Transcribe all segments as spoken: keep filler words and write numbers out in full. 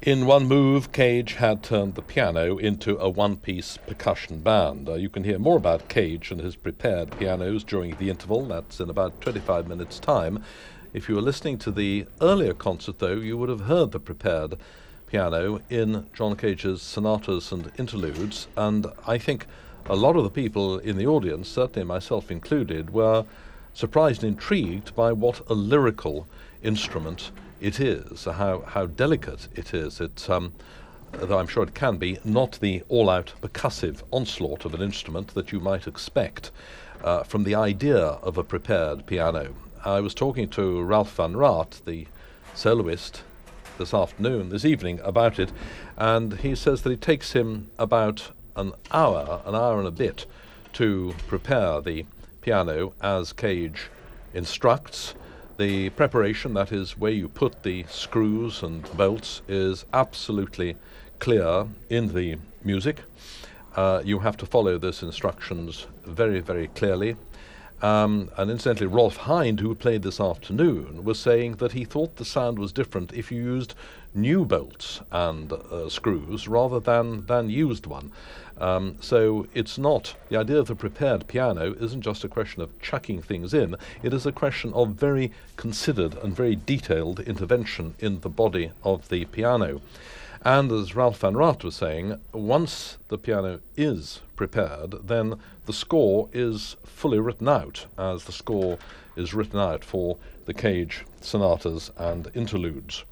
In one move, Cage had turned the piano into a one-piece percussion band. Uh, you can hear more about Cage and his prepared pianos during the interval. That's in about twenty-five minutes' time. If you were listening to the earlier concert, though, you would have heard the prepared piano in John Cage's sonatas and interludes, and I think a lot of the people in the audience, certainly myself included, were surprised and intrigued by what a lyrical instrument it is, how how delicate it is. It's, um, though I'm sure it can be, not the all-out percussive onslaught of an instrument that you might expect uh, from the idea of a prepared piano. I was talking to Ralph van Raat, the soloist, this afternoon, this evening, about it, and he says that it takes him about an hour, an hour and a bit, to prepare the piano as Cage instructs. The preparation, that is where you put the screws and bolts, is absolutely clear in the music. Uh, you have to follow those instructions very, very clearly. Um, and incidentally, Rolf Hind, who played this afternoon, was saying that he thought the sound was different if you used new bolts and uh, screws rather than, than used one. Um, so it's not, the idea of the prepared piano isn't just a question of chucking things in, it is a question of very considered and very detailed intervention in the body of the piano. And as Ralph van Raat was saying, once the piano is prepared, then the score is fully written out, as the score is written out for the Cage sonatas and interludes.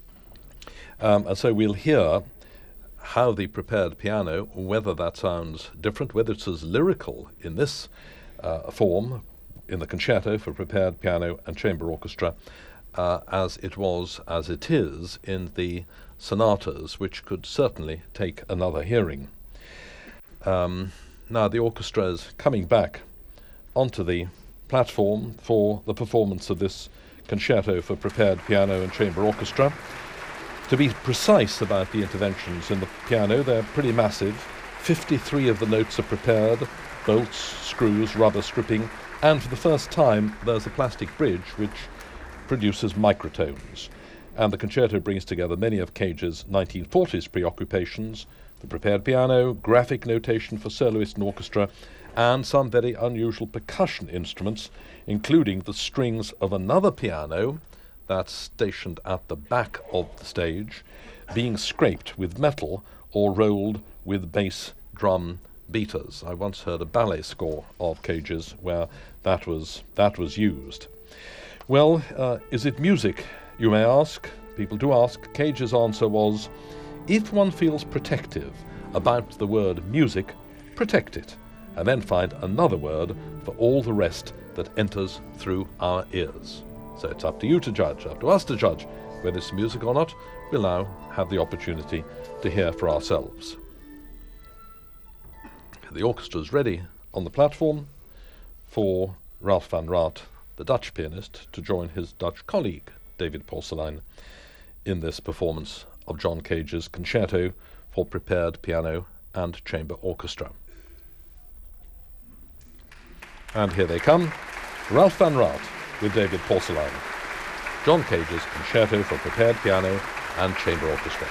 Um, and so we'll hear how the prepared piano, whether that sounds different, whether it's as lyrical in this uh, form, in the concerto for prepared piano and chamber orchestra, uh, as it was, as it is, in the sonatas, which could certainly take another hearing. Um, now the orchestra is coming back onto the platform for the performance of this concerto for prepared piano and chamber orchestra. To be precise about the interventions in the piano, they're pretty massive. fifty-three of the notes are prepared, bolts, screws, rubber stripping, and for the first time there's a plastic bridge which produces microtones. And the concerto brings together many of Cage's nineteen forties preoccupations, the prepared piano, graphic notation for soloist and orchestra, and some very unusual percussion instruments, including the strings of another piano that's stationed at the back of the stage, being scraped with metal or rolled with bass drum beaters. I once heard a ballet score of Cage's where that was that was used. Well, uh, is it music, you may ask? People do ask. Cage's answer was, if one feels protective about the word music, protect it, and then find another word for all the rest that enters through our ears. So it's up to you to judge, up to us to judge whether it's music or not. We'll now have the opportunity to hear for ourselves. The orchestra is ready on the platform for Ralph van Raat, the Dutch pianist, to join his Dutch colleague, David Porcelein, in this performance of John Cage's concerto for prepared piano and chamber orchestra. And here they come, Ralph van Raat with David Porcelein, John Cage's concerto for prepared piano and chamber orchestra.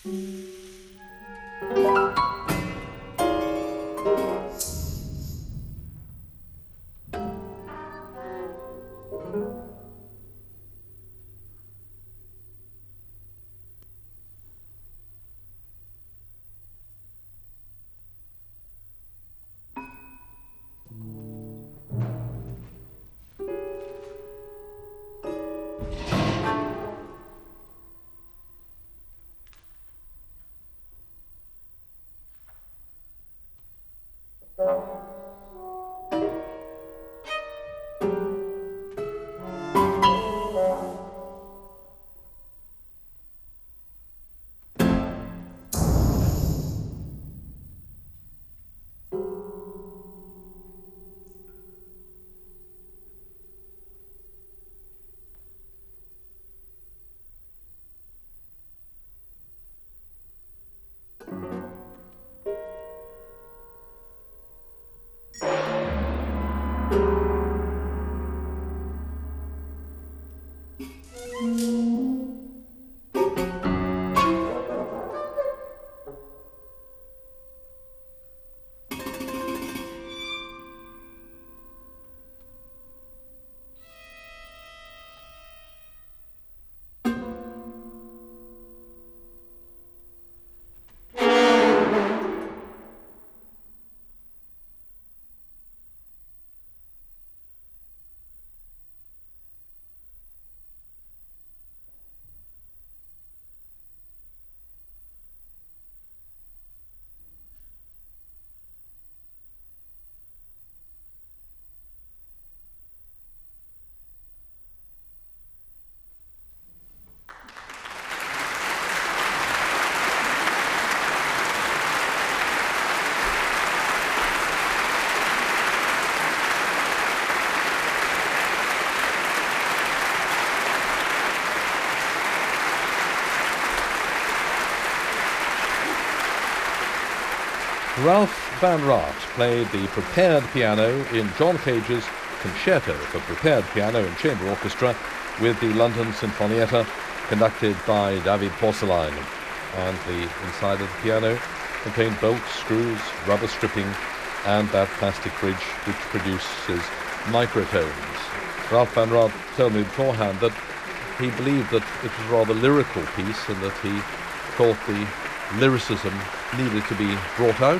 Ralph Van Raat played the prepared piano in John Cage's Concerto for Prepared Piano and Chamber Orchestra with the London Sinfonietta, conducted by David Porcelain. And the inside of the piano contained bolts, screws, rubber stripping, and that plastic bridge which produces microtones. Ralph Van Raat told me beforehand that he believed that it was a rather lyrical piece and that he thought the lyricism needed to be brought out,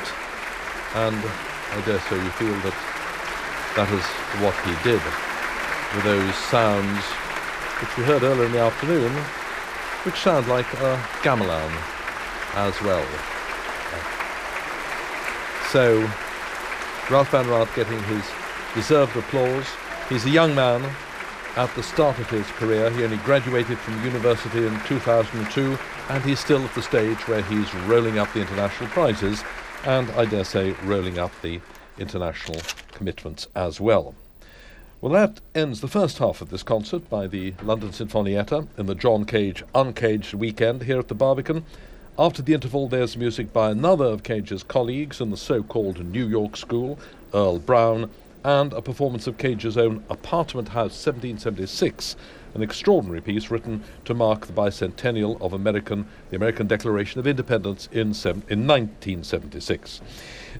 and I dare say you feel that that is what he did with those sounds which we heard earlier in the afternoon, which sound like a gamelan as well. So Ralph Van Raat getting his deserved applause. He's a young man at the start of his career. He only graduated from university in two thousand two, and he's still at the stage where he's rolling up the international prizes, and I dare say rolling up the international commitments as well. Well, that ends the first half of this concert by the London Sinfonietta in the John Cage Uncaged weekend here at the Barbican. After the interval, there's music by another of Cage's colleagues in the so-called New York School, Earl Brown, and a performance of Cage's own Apartment House seventeen seventy-six, an extraordinary piece written to mark the bicentennial of American, the American Declaration of Independence in, in nineteen seventy-six.